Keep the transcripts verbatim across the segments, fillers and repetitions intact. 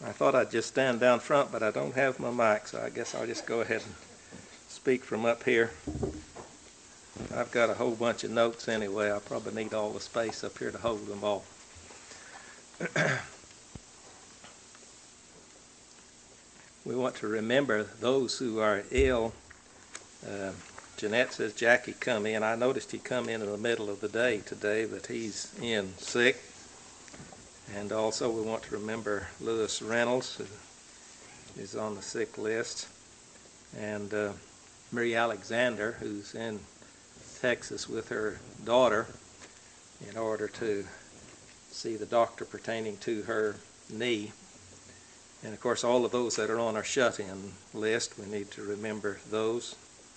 I thought I'd just stand down front, but I don't have my mic, so I guess I'll just go ahead and speak from up here. I've got a whole bunch of notes anyway. I probably need all the space up here to hold them all. We want to remember those who are ill. Uh, Jeanette says Jackie come in. I noticed he come in in the middle of the day today, but he's in sick. And also we want to remember Lewis Reynolds, who is on the sick list, and uh, Marie Alexander, who's in Texas with her daughter in order to see the doctor pertaining to her knee. And of course all of those that are on our shut-in list, we need to remember those.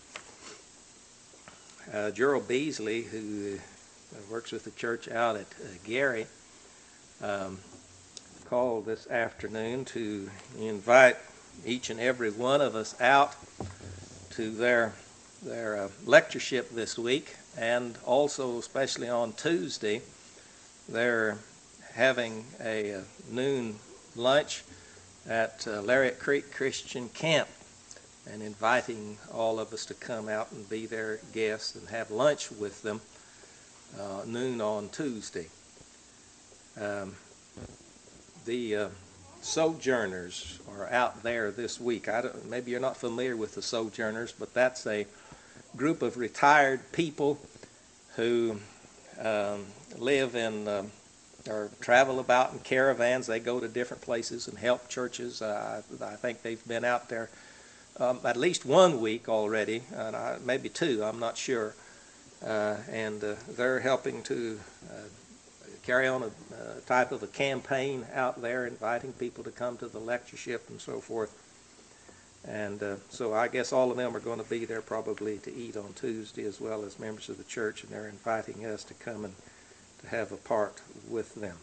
Uh, Gerald Beasley, who uh, works with the church out at uh, Gary, um, called this afternoon to invite each and every one of us out to their their uh, lectureship this week, and also especially on Tuesday they're having a, a noon lunch at uh, Lariat Creek Christian Camp, and inviting all of us to come out and be their guests and have lunch with them uh, noon on Tuesday. Um, the uh, Sojourners are out there this week. I don't, maybe you're not familiar with the Sojourners, but that's a group of retired people who um, live in um, or travel about in caravans. They go to different places and help churches. Uh, I, I think they've been out there um, at least one week already, and I, maybe two, I'm not sure. Uh, and uh, they're helping to uh, carry on a uh, type of a campaign out there, inviting people to come to the lectureship and so forth. And uh, so I guess all of them are going to be there probably to eat on Tuesday, as well as members of the church, and they're inviting us to come and to have a part with them.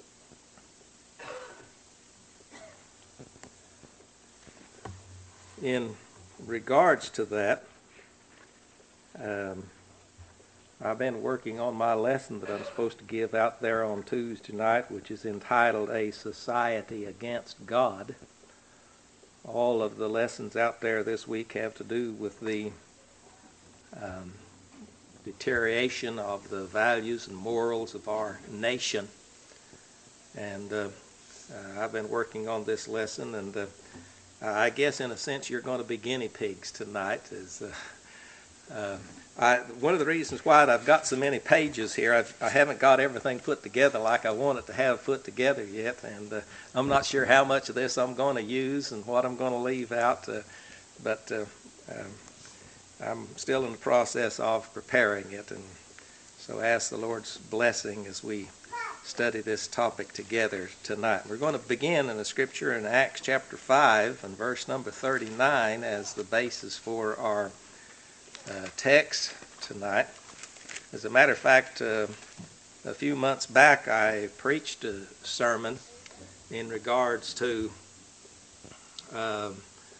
In regards to that, um, I've been working on my lesson that I'm supposed to give out there on Tuesday night, which is entitled A Society Against God. All of the lessons out there this week have to do with the um, deterioration of the values and morals of our nation. And uh, uh, I've been working on this lesson, and uh, I guess in a sense you're going to be guinea pigs tonight. Is uh, uh, I, one of the reasons why I've got so many pages here, I've, I haven't got everything put together like I want it to have put together yet, and uh, I'm not sure how much of this I'm going to use and what I'm going to leave out, uh, but uh, um, I'm still in the process of preparing it, and so ask the Lord's blessing as we study this topic together tonight. We're going to begin in the scripture in Acts chapter five and verse number thirty-nine as the basis for our Uh, text tonight. As a matter of fact, uh, a few months back I preached a sermon in regards to uh,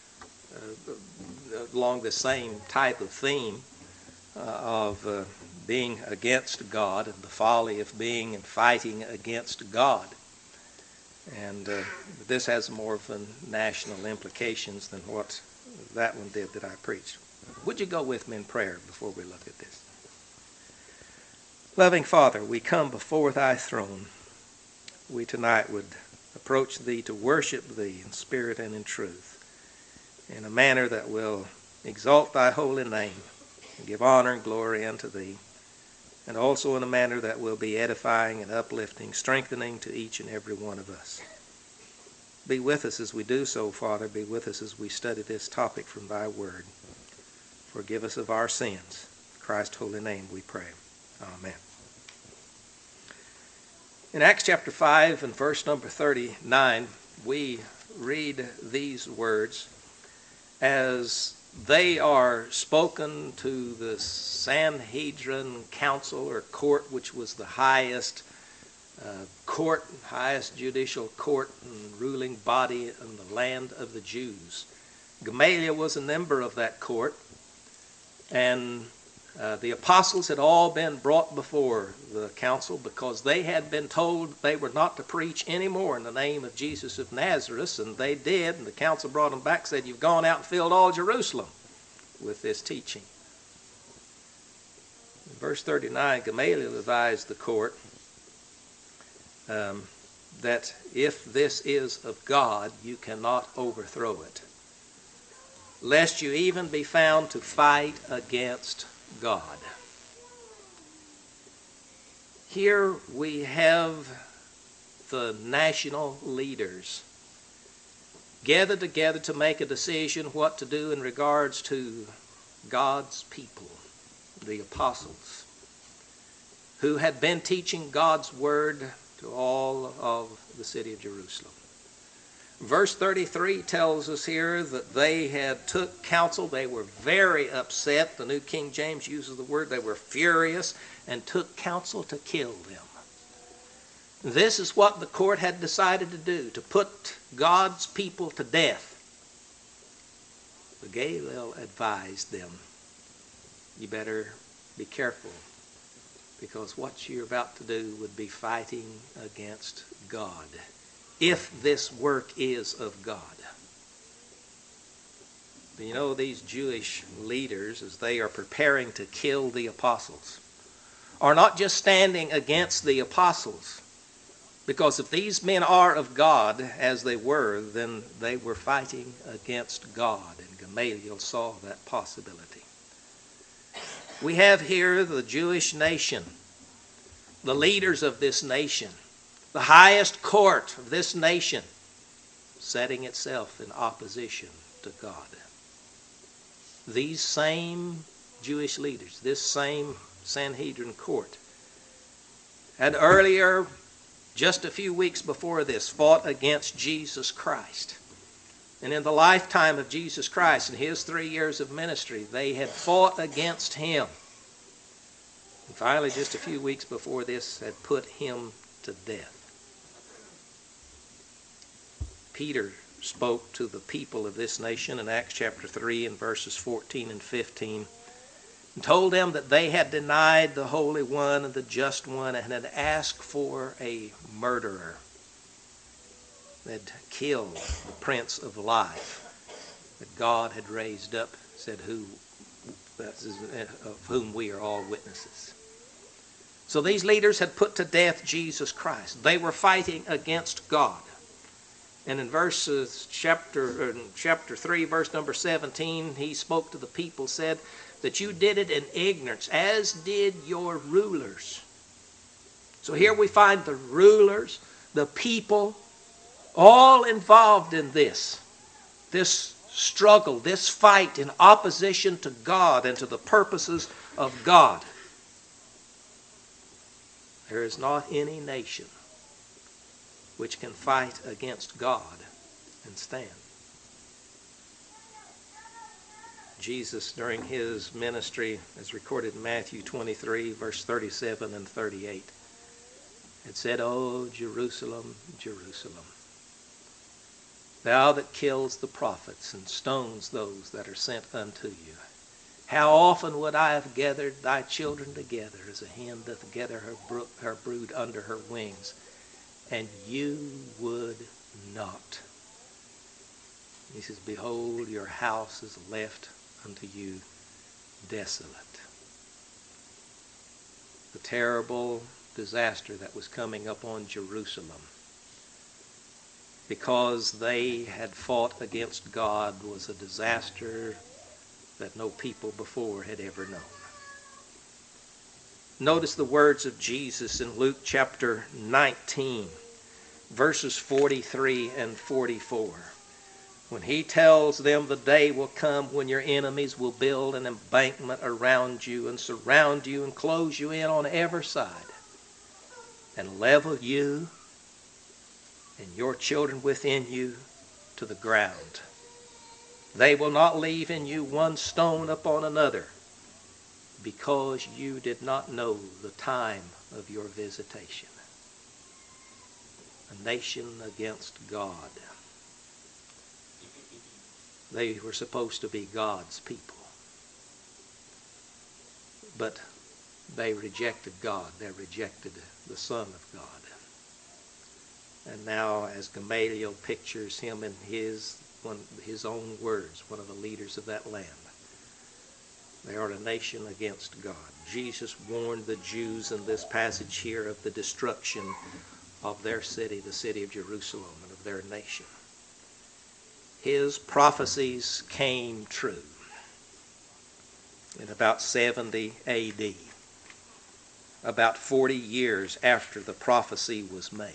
uh, along the same type of theme uh, of uh, being against God and the folly of being and fighting against God. And uh, this has more of a national implications than what that one did that I preached. Would you go with me in prayer before we look at this? Loving Father, we come before thy throne. We tonight would approach thee to worship thee in spirit and in truth, in a manner that will exalt thy holy name and give honor and glory unto thee, and also in a manner that will be edifying and uplifting, strengthening to each and every one of us. Be with us as we do so, Father. Be with us as we study this topic from thy word. Forgive us of our sins. In Christ's holy name we pray. Amen. In Acts chapter five and verse number thirty-nine, we read these words as they are spoken to the Sanhedrin council or court, which was the highest uh, court, highest judicial court and ruling body in the land of the Jews. Gamaliel was a member of that court. And Uh, the apostles had all been brought before the council because they had been told they were not to preach anymore in the name of Jesus of Nazareth, and they did, and the council brought them back and said, "You've gone out and filled all Jerusalem with this teaching." In verse thirty-nine, Gamaliel advised the court um, that if this is of God, you cannot overthrow it, lest you even be found to fight against God. Here we have the national leaders gathered together to make a decision what to do in regards to God's people, the apostles, who had been teaching God's word to all of the city of Jerusalem. Verse thirty-three tells us here that they had took counsel. They were very upset. The New King James uses the word they were furious and took counsel to kill them. This is what the court had decided to do, to put God's people to death. But Gamaliel advised them, you better be careful, because what you're about to do would be fighting against God, if this work is of God. But you know, these Jewish leaders, as they are preparing to kill the apostles, are not just standing against the apostles, because if these men are of God, as they were, then they were fighting against God, and Gamaliel saw that possibility. We have here the Jewish nation, the leaders of this nation, the highest court of this nation, setting itself in opposition to God. These same Jewish leaders, this same Sanhedrin court, had earlier, just a few weeks before this, fought against Jesus Christ. And in the lifetime of Jesus Christ, in his three years of ministry, they had fought against him. And finally, just a few weeks before this, had put him to death. Peter spoke to the people of this nation in Acts chapter three and verses fourteen and fifteen, and told them that they had denied the Holy One and the Just One and had asked for a murderer. They had killed the Prince of Life that God had raised up, said, who, of whom we are all witnesses. So these leaders had put to death Jesus Christ. They were fighting against God. And in verses chapter in chapter three, verse number seventeen, he spoke to the people, said that you did it in ignorance, as did your rulers. So here we find the rulers, the people, all involved in this, this struggle, this fight in opposition to God and to the purposes of God. There is not any nation which can fight against God and stand. Jesus, during his ministry, as recorded in Matthew twenty-three, verse thirty-seven and thirty-eight, had said, "O Jerusalem, Jerusalem, thou that kills the prophets and stones those that are sent unto you, how often would I have gathered thy children together as a hen doth gather her, bro- her brood under her wings, and you would not." He says, "Behold, your house is left unto you desolate." The terrible disaster that was coming up on Jerusalem because they had fought against God was a disaster that no people before had ever known. Notice the words of Jesus in Luke chapter nineteen, verses forty-three and forty-four. When he tells them the day will come when your enemies will build an embankment around you and surround you and close you in on every side and level you and your children within you to the ground. They will not leave in you one stone upon another, because you did not know the time of your visitation. A nation against God. They were supposed to be God's people. but they rejected God. They rejected the Son of God. And now, as Gamaliel pictures him in his, one, his own words, one of the leaders of that land, they are a nation against God. Jesus warned the Jews in this passage here of the destruction of their city, the city of Jerusalem, and of their nation. His prophecies came true in about seventy A D, about forty years after the prophecy was made.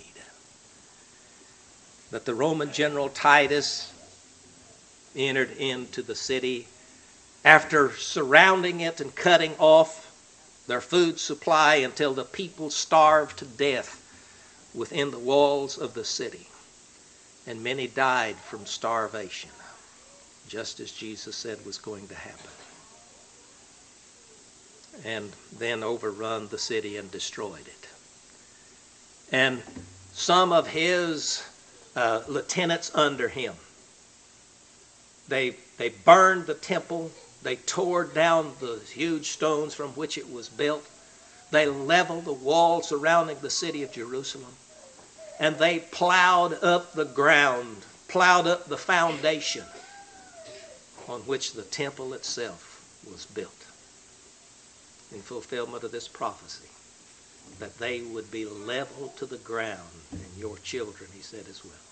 That the Roman general Titus entered into the city after surrounding it and cutting off their food supply until the people starved to death within the walls of the city. And many died from starvation, just as Jesus said was going to happen. And then overrun the city and destroyed it. And some of his uh, lieutenants under him, they, they burned the temple. They tore down the huge stones from which it was built. They leveled the walls surrounding the city of Jerusalem. And they plowed up the ground, plowed up the foundation on which the temple itself was built, in fulfillment of this prophecy, that they would be leveled to the ground, and your children, he said as well.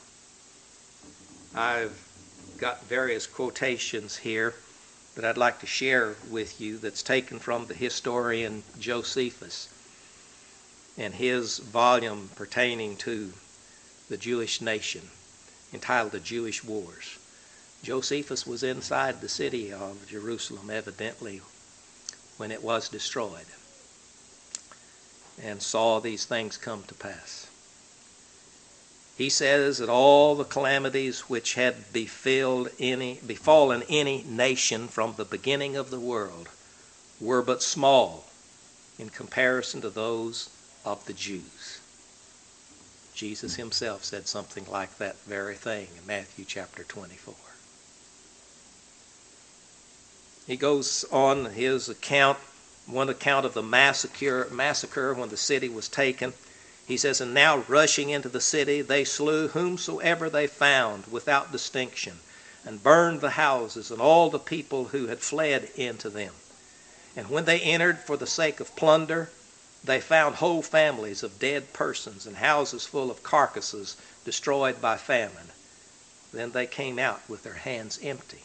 I've got various quotations here that I'd like to share with you that's taken from the historian Josephus and his volume pertaining to the Jewish nation, entitled The Jewish Wars. Josephus was inside the city of Jerusalem, evidently, when it was destroyed, and saw these things come to pass. He says that all the calamities which had befilled any, befallen any nation from the beginning of the world were but small in comparison to those of the Jews. Jesus himself said something like that very thing in Matthew chapter twenty-four. He goes on his account, one account of the massacre, massacre when the city was taken. He says, and now rushing into the city, they slew whomsoever they found without distinction, and burned the houses and all the people who had fled into them. And when they entered for the sake of plunder, they found whole families of dead persons and houses full of carcasses destroyed by famine. Then they came out with their hands empty.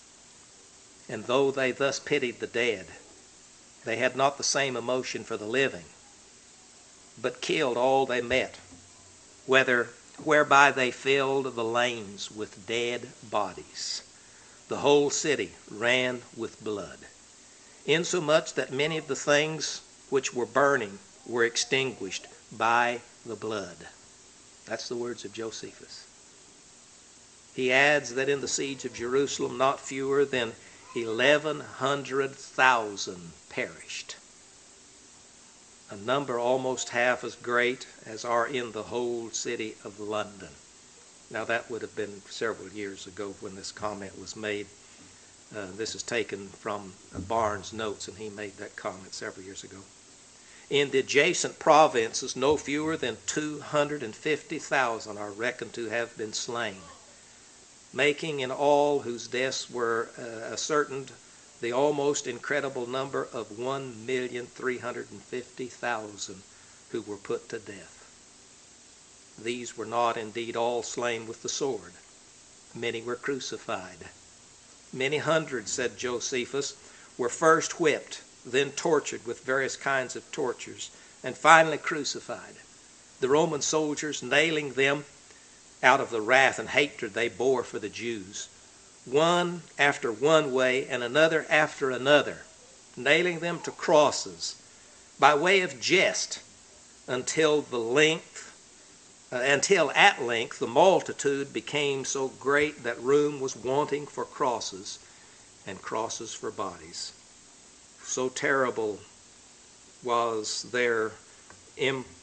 And though they thus pitied the dead, they had not the same emotion for the living, but killed all they met, whether whereby they filled the lanes with dead bodies. The whole city ran with blood, insomuch that many of the things which were burning were extinguished by the blood. That's the words of Josephus. He adds that in the siege of Jerusalem, not fewer than eleven hundred thousand perished. A number almost half as great as are in the whole city of London. Now that would have been several years ago when this comment was made. Uh, this is taken from Barnes' notes, and he made that comment several years ago. In the adjacent provinces, no fewer than two hundred fifty thousand are reckoned to have been slain, making in all whose deaths were uh, ascertained the almost incredible number of one million three hundred fifty thousand who were put to death. These were not indeed all slain with the sword. Many were crucified. Many hundreds, said Josephus, were first whipped, then tortured with various kinds of tortures, and finally crucified. The Roman soldiers nailing them out of the wrath and hatred they bore for the Jews, one after one way and another after another, nailing them to crosses by way of jest until the length, uh, until at length the multitude became so great that room was wanting for crosses and crosses for bodies. So terrible was their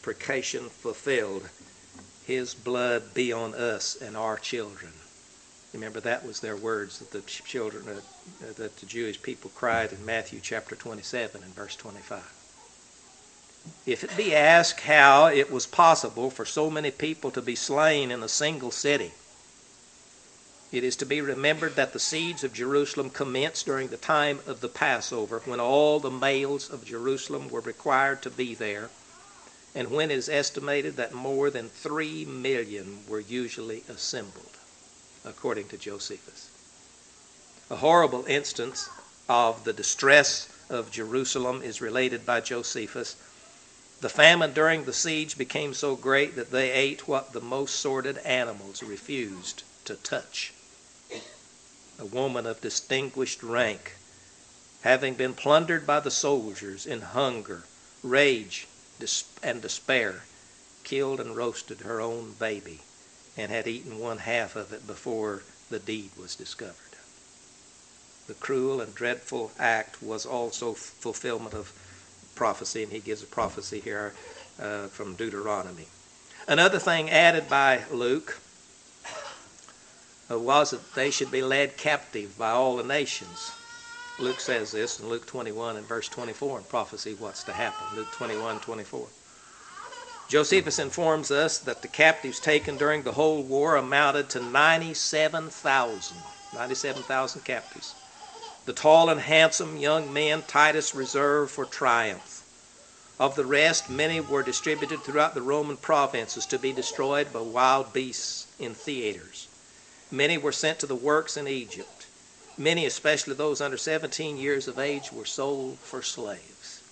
imprecation fulfilled. His blood be on us and our children. Remember, that was their words that the children, uh, that the Jewish people cried in Matthew chapter twenty-seven and verse twenty-five. If it be asked how it was possible for so many people to be slain in a single city, it is to be remembered that the siege of Jerusalem commenced during the time of the Passover, when all the males of Jerusalem were required to be there, and when it is estimated that more than three million were usually assembled, according to Josephus. A horrible instance of the distress of Jerusalem is related by Josephus. The famine during the siege became so great that they ate what the most sordid animals refused to touch. A woman of distinguished rank, having been plundered by the soldiers in hunger, rage, and despair, killed and roasted her own baby and had eaten one half of it before the deed was discovered. The cruel and dreadful act was also fulfillment of prophecy, and he gives a prophecy here uh, from Deuteronomy. Another thing added by Luke uh, was that they should be led captive by all the nations. Luke says this in Luke twenty-one and verse twenty-four in prophecy what's to happen. Luke twenty-one, twenty-four. Josephus informs us that the captives taken during the whole war amounted to ninety-seven thousand. ninety-seven thousand captives. The tall and handsome young men Titus reserved for triumph. Of the rest, many were distributed throughout the Roman provinces to be destroyed by wild beasts in theaters. Many were sent to the works in Egypt. Many, especially those under seventeen years of age, were sold for slaves.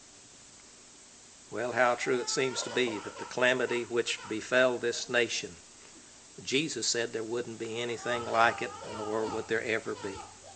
Well, how true it seems to be that the calamity which befell this nation, Jesus said there wouldn't be anything like it, nor would there ever be.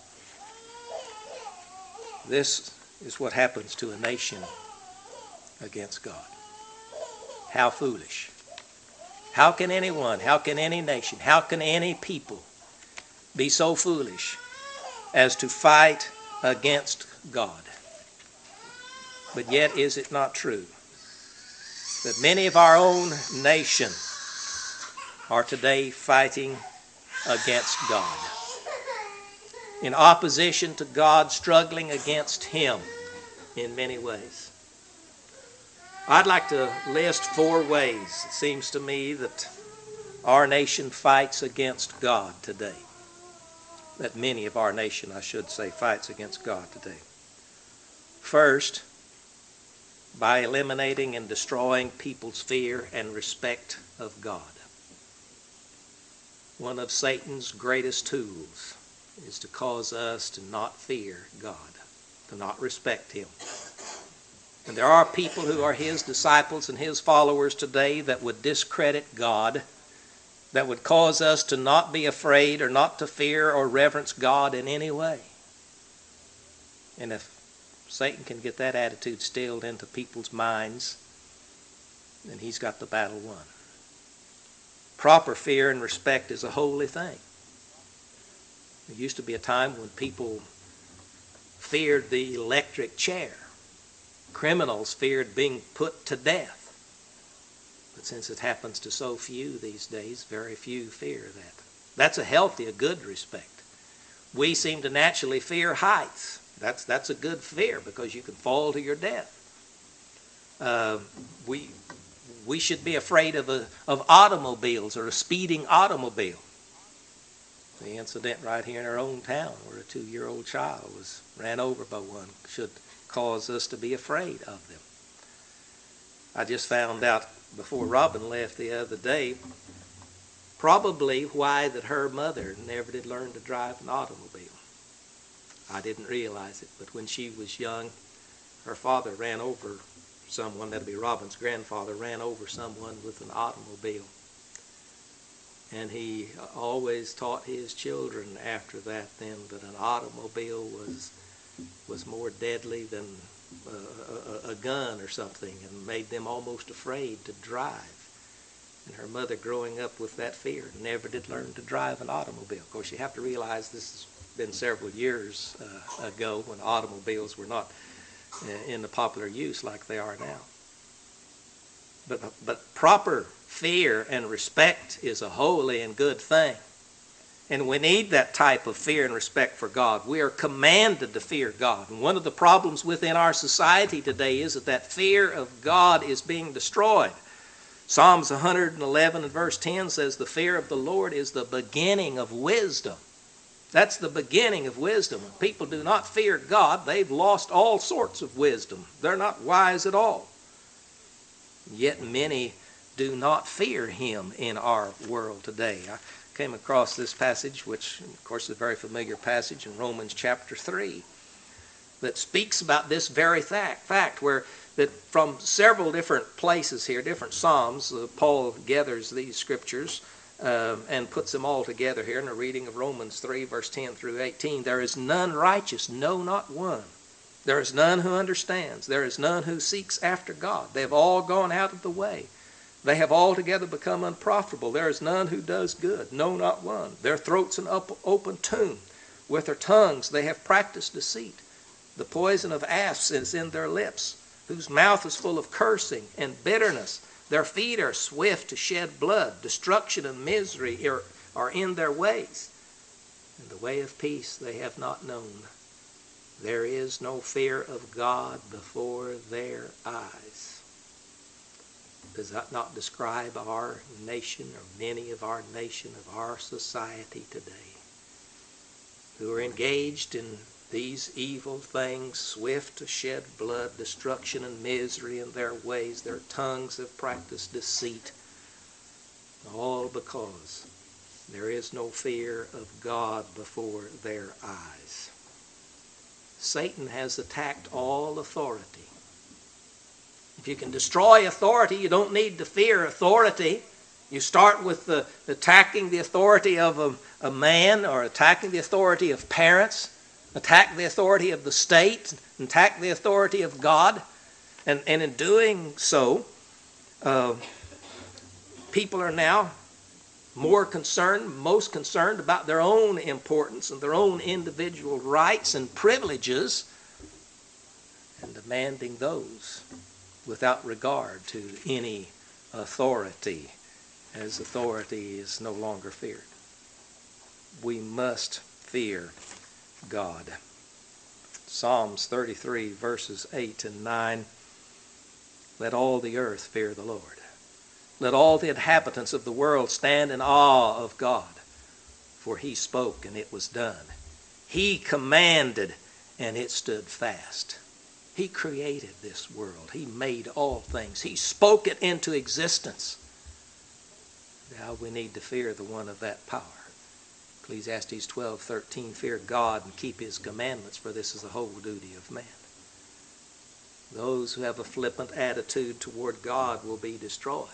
This is what happens to a nation against God. How foolish. How can anyone, how can any nation, how can any people be so foolish as to fight against God? But yet is it not true that many of our own nation are today fighting against God? In opposition to God, struggling against Him in many ways. I'd like to list four ways, it seems to me, that our nation fights against God today. That many of our nation, I should say, fights against God today. First, by eliminating and destroying people's fear and respect of God. One of Satan's greatest tools is to cause us to not fear God, to not respect Him. And there are people who are His disciples and His followers today that would discredit God, that would cause us to not be afraid or not to fear or reverence God in any way. And if Satan can get that attitude instilled into people's minds, then he's got the battle won. Proper fear and respect is a holy thing. There used to be a time when people feared the electric chair. Criminals feared being put to death. But since it happens to so few these days, very few fear that. That's a healthy, a good respect. We seem to naturally fear heights. That's, that's a good fear because you can fall to your death. Uh, we, we should be afraid of, a, of automobiles or a speeding automobile. The incident right here in our own town where a two-year-old child was ran over by one should cause us to be afraid of them. I just found out before Robin left the other day probably why that her mother never did learn to drive an automobile. I didn't realize it, but when she was young, her father ran over someone, that'd be Robin's grandfather, ran over someone with an automobile. And he always taught his children after that then that an automobile was was more deadly than a, a, a gun or something, and made them almost afraid to drive. And her mother, growing up with that fear, never did learn to drive an automobile. Of course, you have to realize this has been several years uh, ago when automobiles were not uh, in the popular use like they are now. But, but proper fear and respect is a holy and good thing. And we need that type of fear and respect for God. We are commanded to fear God. And one of the problems within our society today is that that fear of God is being destroyed. Psalms one hundred eleven and verse ten says, the fear of the Lord is the beginning of wisdom. That's the beginning of wisdom. When people do not fear God, they've lost all sorts of wisdom. They're not wise at all. Yet many do not fear him in our world today. I came across this passage, which of course is a very familiar passage in Romans chapter three, that speaks about this very fact, fact where that from several different places here, different Psalms, uh, Paul gathers these scriptures uh, and puts them all together here in a reading of Romans three, verse ten through eighteen. There is none righteous, no, not one. There is none who understands. There is none who seeks after God. They have all gone out of the way. They have altogether become unprofitable. There is none who does good, no, not one. Their throats an open tomb. With their tongues they have practiced deceit. The poison of asps is in their lips, whose mouth is full of cursing and bitterness. Their feet are swift to shed blood. Destruction and misery are, are in their ways. And the way of peace they have not known. There is no fear of God before their eyes. Does that not describe our nation, or many of our nation, of our society today, who are engaged in these evil things, swift to shed blood, destruction and misery in their ways? Their tongues have practiced deceit, all because there is no fear of God before their eyes. Satan has attacked all authority. If you can destroy authority, you don't need to fear authority. You start with the, attacking the authority of a, a man, or attacking the authority of parents, attack the authority of the state, attack the authority of God. And, and in doing so, uh, people are now more concerned, most concerned about their own importance and their own individual rights and privileges, and demanding those without regard to any authority, as authority is no longer feared. We must fear God. Psalms thirty-three, verses eight and nine. Let all the earth fear the Lord. Let all the inhabitants of the world stand in awe of God. For he spoke, and it was done. He commanded, and it stood fast. He created this world. He made all things. He spoke it into existence. Now we need to fear the one of that power. Ecclesiastes twelve thirteen, fear God and keep his commandments, for this is the whole duty of man. Those who have a flippant attitude toward God will be destroyed.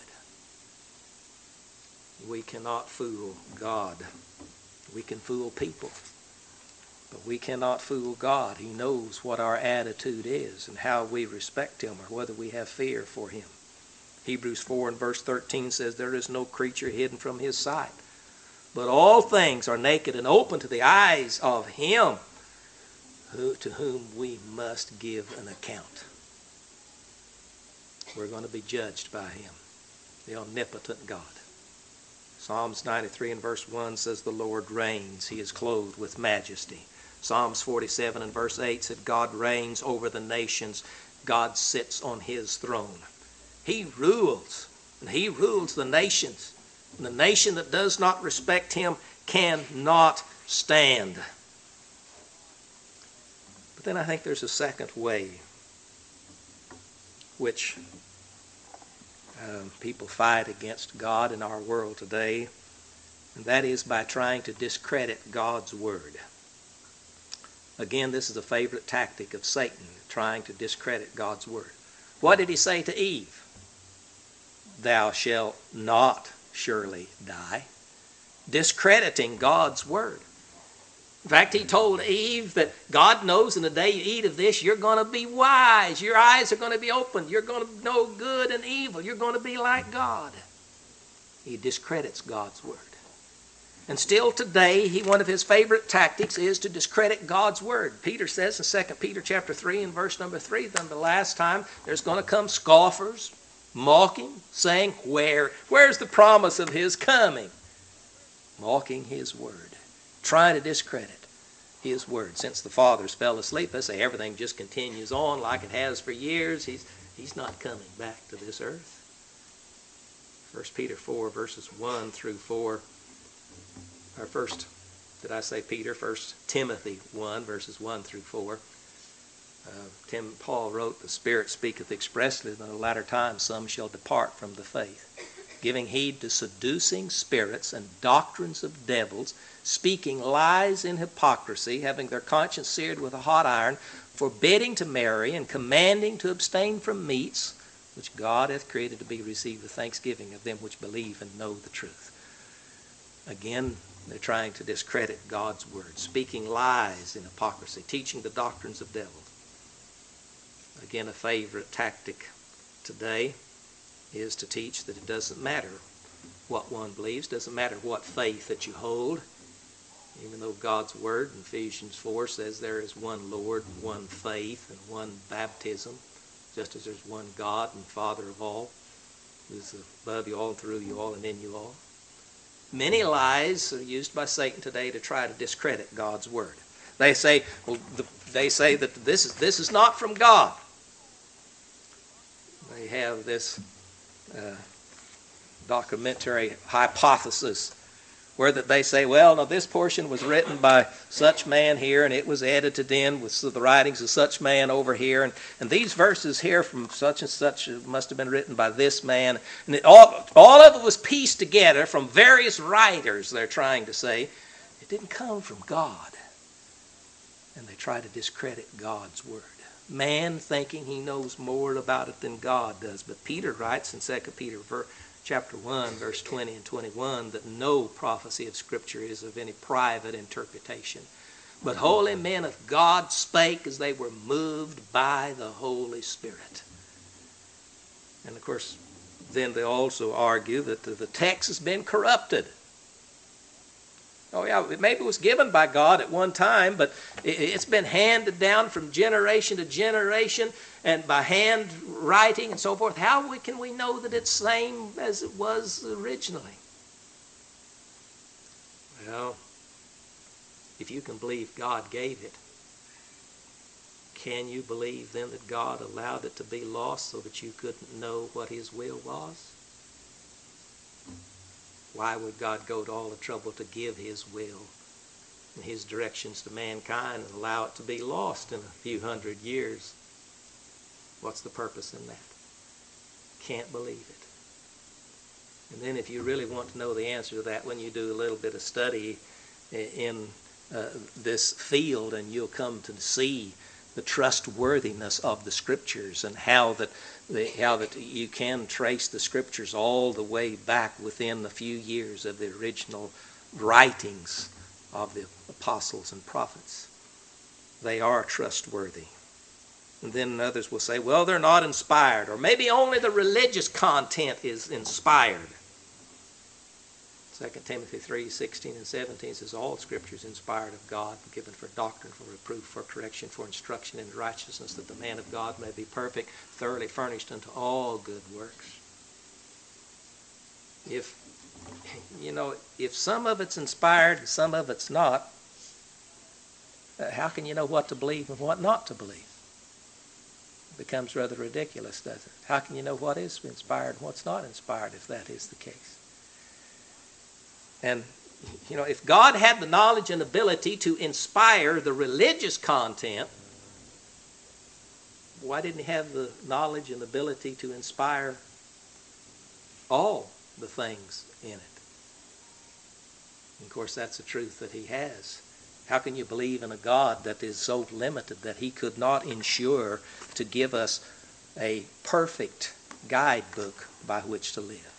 We cannot fool God. We can fool people. But we cannot fool God. He knows what our attitude is and how we respect him, or whether we have fear for him. Hebrews four and verse thirteen says, there is no creature hidden from his sight, but all things are naked and open to the eyes of him who, to whom we must give an account. We're going to be judged by him, the omnipotent God. Psalms ninety-three and verse one says, the Lord reigns. He is clothed with majesty. Psalms forty-seven and verse eight said, God reigns over the nations. God sits on his throne. He rules, and he rules the nations. And the nation that does not respect him cannot stand. But then I think there's a second way which um, people fight against God in our world today, and that is by trying to discredit God's word. Again, this is a favorite tactic of Satan, trying to discredit God's word. What did he say to Eve? Thou shalt not surely die. Discrediting God's word. In fact, he told Eve that God knows in the day you eat of this, you're going to be wise. Your eyes are going to be opened. You're going to know good and evil. You're going to be like God. He discredits God's word. And still today, he, one of his favorite tactics is to discredit God's word. Peter says in Second Peter chapter three and verse number three, then the last time there's going to come scoffers, mocking, saying, where? Where's the promise of his coming? mocking his word, trying to discredit his word. Since the fathers fell asleep, they say everything just continues on like it has for years. He's, he's not coming back to this earth. First Peter four, verses one through four. Or first, did I say Peter? First Timothy one, verses one through four. Uh, Tim Paul wrote, "The Spirit speaketh expressly that in the latter times some shall depart from the faith, giving heed to seducing spirits and doctrines of devils, speaking lies in hypocrisy, having their conscience seared with a hot iron, forbidding to marry, and commanding to abstain from meats, which God hath created to be received with thanksgiving of them which believe and know the truth." Again, they're trying to discredit God's word, speaking lies in hypocrisy, teaching the doctrines of devils. Again, a favorite tactic today is to teach that it doesn't matter what one believes, doesn't matter what faith that you hold, even though God's word in Ephesians four says there is one Lord, and one faith, and one baptism, just as there's one God and Father of all, who's above you all and through you all and in you all. Many lies are used by Satan today to try to discredit God's word. They say, well, the, they say that this is this is not from God. They have this uh, documentary hypothesis where that they say, well, no, this portion was written by such man here, and it was edited in with the writings of such man over here, and, and these verses here from such and such must have been written by this man. And it, all, all of it was pieced together from various writers, they're trying to say. It didn't come from God. And they try to discredit God's word. Man thinking he knows more about it than God does. But Peter writes in Second Peter chapter one, verse twenty and twenty-one, that no prophecy of Scripture is of any private interpretation. But holy men of God spake as they were moved by the Holy Spirit. And of course, then they also argue that the text has been corrupted. Oh yeah, maybe it was given by God at one time, but it's been handed down from generation to generation and by hand writing and so forth. How can we know that it's the same as it was originally? Well, if you can believe God gave it, can you believe then that God allowed it to be lost so that you couldn't know what His will was? Why would God go to all the trouble to give His will and His directions to mankind and allow it to be lost in a few hundred years? What's the purpose in that? Can't believe it. And then if you really want to know the answer to that, when you do a little bit of study in uh, this field, and you'll come to see the trustworthiness of the Scriptures and how that the, how that you can trace the Scriptures all the way back within a few years of the original writings of the apostles and prophets. They are trustworthy. And then others will say, well, they're not inspired, or maybe only the religious content is inspired. Second Timothy three, sixteen and seventeen says, all Scripture is inspired of God, given for doctrine, for reproof, for correction, for instruction in righteousness, that the man of God may be perfect, thoroughly furnished unto all good works. If, you know, if some of it's inspired and some of it's not, uh, how can you know what to believe and what not to believe? It becomes rather ridiculous, doesn't it? How can you know what is inspired and what's not inspired if that is the case? And, you know, if God had the knowledge and ability to inspire the religious content, why didn't He have the knowledge and ability to inspire all the things in it? And of course, that's the truth that He has. How can you believe in a God that is so limited that He could not ensure to give us a perfect guidebook by which to live?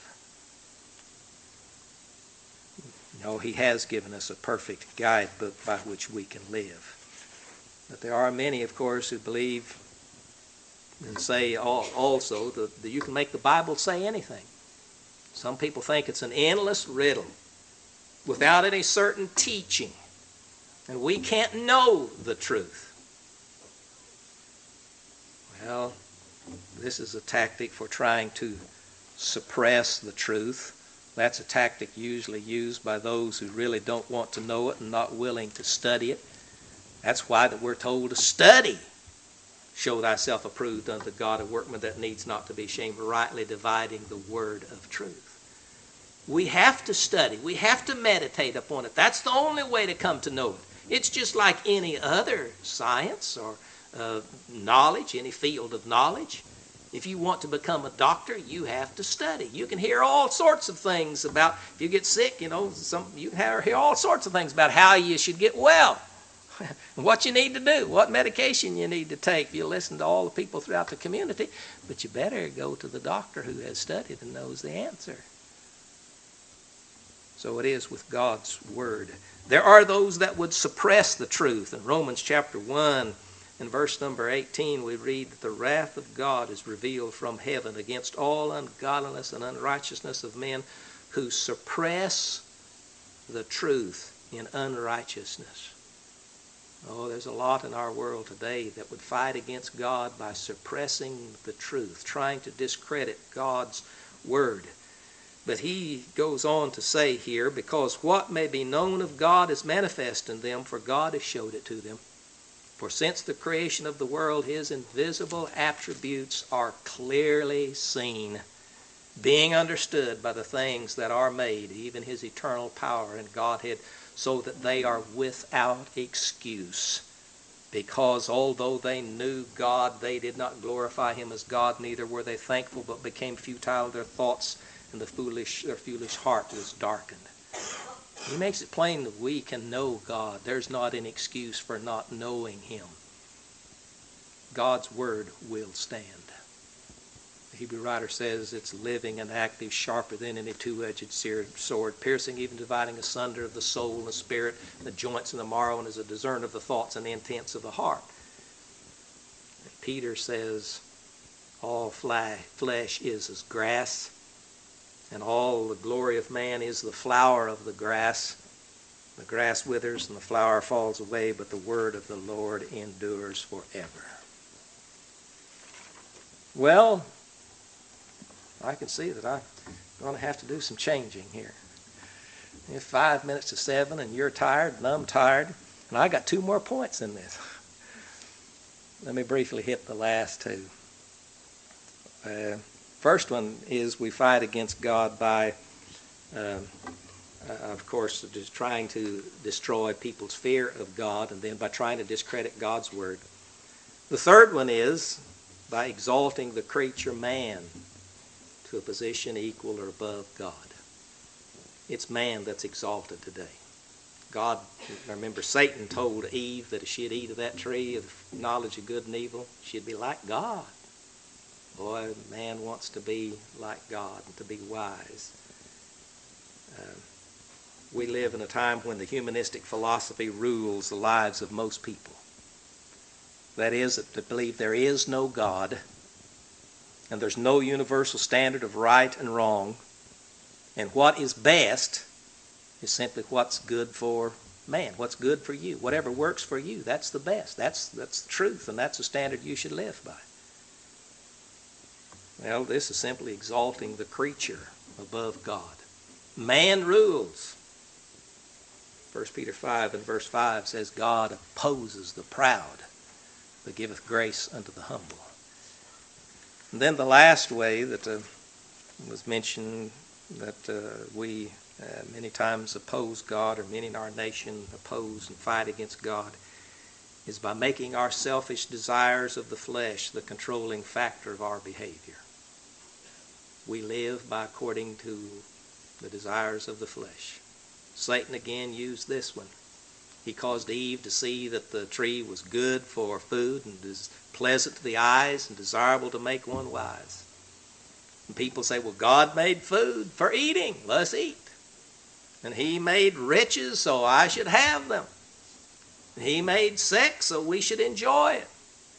No, He has given us a perfect guidebook by which we can live. But there are many, of course, who believe and say also that you can make the Bible say anything. Some people think it's an endless riddle without any certain teaching, and we can't know the truth. Well, this is a tactic for trying to suppress the truth That's a tactic usually used by those who really don't want to know it and not willing to study it. That's why that we're told to study. Show thyself approved unto God, a workman that needs not to be ashamed, rightly dividing the word of truth. We have to study. We have to meditate upon it. That's the only way to come to know it. It's just like any other science or uh, knowledge, any field of knowledge. If you want to become a doctor, you have to study. You can hear all sorts of things about, if you get sick, you know, some you can hear all sorts of things about how you should get well, what you need to do, what medication you need to take. You listen to all the people throughout the community, but you better go to the doctor who has studied and knows the answer. So it is with God's word. There are those that would suppress the truth. In Romans chapter one, in verse number eighteen, we read that the wrath of God is revealed from heaven against all ungodliness and unrighteousness of men who suppress the truth in unrighteousness. Oh, there's a lot in our world today that would fight against God by suppressing the truth, trying to discredit God's word. But he goes on to say here, because what may be known of God is manifest in them, for God has showed it to them. For since the creation of the world, his invisible attributes are clearly seen, being understood by the things that are made, even his eternal power and Godhead, so that they are without excuse. Because although they knew God, they did not glorify him as God, neither were they thankful, but became futile their thoughts, and the foolish, their foolish heart was darkened. He makes it plain that we can know God. There's not an excuse for not knowing him. God's word will stand. The Hebrew writer says it's living and active, sharper than any two-edged sword, piercing, even dividing asunder of the soul and the spirit, the joints and the marrow, and is a discerner of the thoughts and the intents of the heart. And Peter says all flesh is as grass, and all the glory of man is the flower of the grass. The grass withers and the flower falls away, but the word of the Lord endures forever. Well, I can see that I'm going to have to do some changing here. It's five minutes to seven, and you're tired, and I'm tired, and I got two more points in this. Let me briefly hit the last two. Uh, First one is we fight against God by, uh, uh, of course, just trying to destroy people's fear of God, and then by trying to discredit God's word. The third one is by exalting the creature man to a position equal or above God. It's man that's exalted today. God, remember, Satan told Eve that if she'd eat of that tree of knowledge of good and evil, she'd be like God. Boy, man wants to be like God and to be wise. Uh, we live in a time when the humanistic philosophy rules the lives of most people. That is, to believe there is no God and there's no universal standard of right and wrong, and what is best is simply what's good for man, what's good for you. Whatever works for you, that's the best. That's, that's the truth, and that's the standard you should live by. Well, this is simply exalting the creature above God. Man rules. First Peter five and verse five says, God opposes the proud, but giveth grace unto the humble. And then the last way that uh, was mentioned that uh, we uh, many times oppose God, or many in our nation oppose and fight against God, is by making our selfish desires of the flesh the controlling factor of our behavior. We live by according to the desires of the flesh. Satan again used this one. He caused Eve to see that the tree was good for food and is pleasant to the eyes and desirable to make one wise. And people say, well, God made food for eating. Let's eat. And he made riches, so I should have them. And he made sex, so we should enjoy it.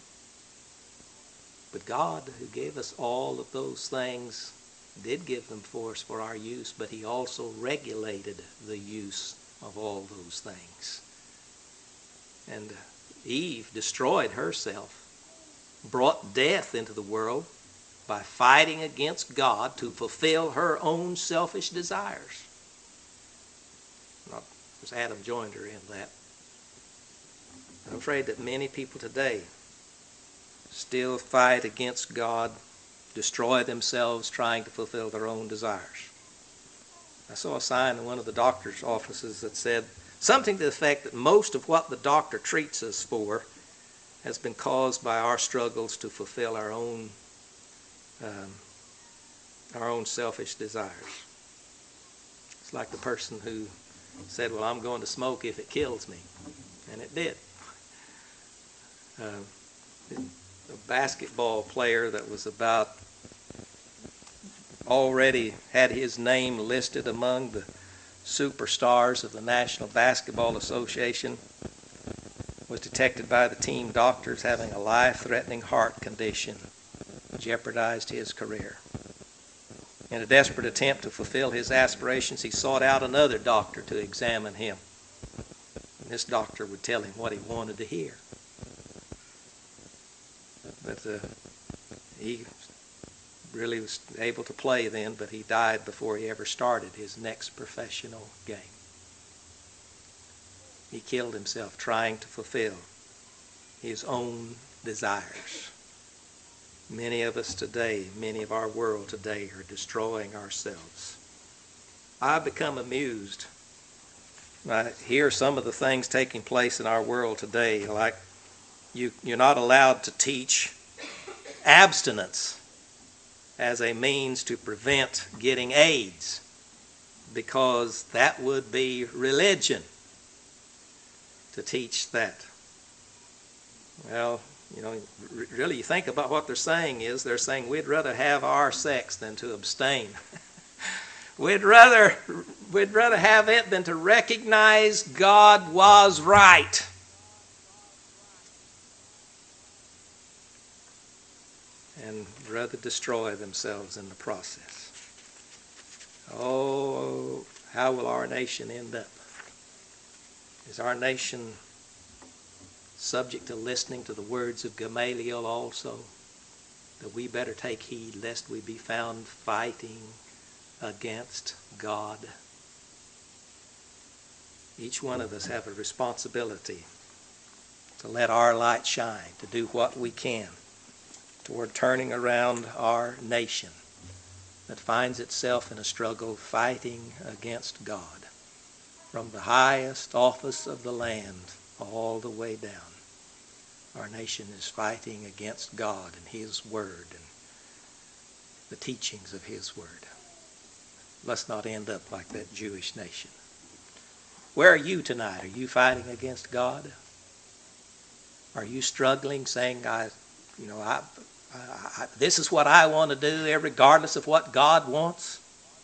But God, who gave us all of those things, did give them for us for our use, but he also regulated the use of all those things. And Eve destroyed herself, brought death into the world, by fighting against God to fulfill her own selfish desires. Not as Adam joined her in that. I'm afraid that many people today still fight against God, destroy themselves trying to fulfill their own desires. I saw a sign in one of the doctor's offices that said something to the effect that most of what the doctor treats us for has been caused by our struggles to fulfill our own um, our own selfish desires. It's like the person who said, well, I'm going to smoke if it kills me. And it did. Uh, a basketball player that was about already had his name listed among the superstars of the National Basketball Association was detected by the team doctors having a life-threatening heart condition, jeopardized his career. In a desperate attempt to fulfill his aspirations, he sought out another doctor to examine him. And this doctor would tell him what he wanted to hear. But uh, he really was able to play then, but he died before he ever started his next professional game. He killed himself trying to fulfill his own desires. Many of us today, many of our world today are destroying ourselves. I've become amused. I hear some of the things taking place in our world today, like you, you're not allowed to teach abstinence as a means to prevent getting AIDS, because that would be religion to teach that. Well, you know, really you think about what they're saying is they're saying we'd rather have our sex than to abstain. we'd rather we'd rather have it than to recognize God was right. And rather destroy themselves in the process. Oh, how will our nation end up? Is our nation subject to listening to the words of Gamaliel also? That we better take heed lest we be found fighting against God. Each one of us have a responsibility to let our light shine, to do what we can toward turning around our nation that finds itself in a struggle fighting against God. From the highest office of the land all the way down, our nation is fighting against God and His Word and the teachings of His Word. Let's not end up like that Jewish nation. Where are you tonight? Are you fighting against God? Are you struggling, saying, I, you know, I, I, I, this is what I want to do, regardless of what God wants?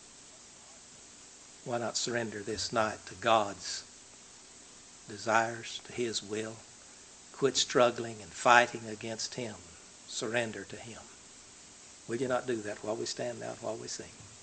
Why not surrender this night to God's desires, to His will? Quit struggling and fighting against Him. Surrender to Him. Will you not do that while we stand now, while we sing?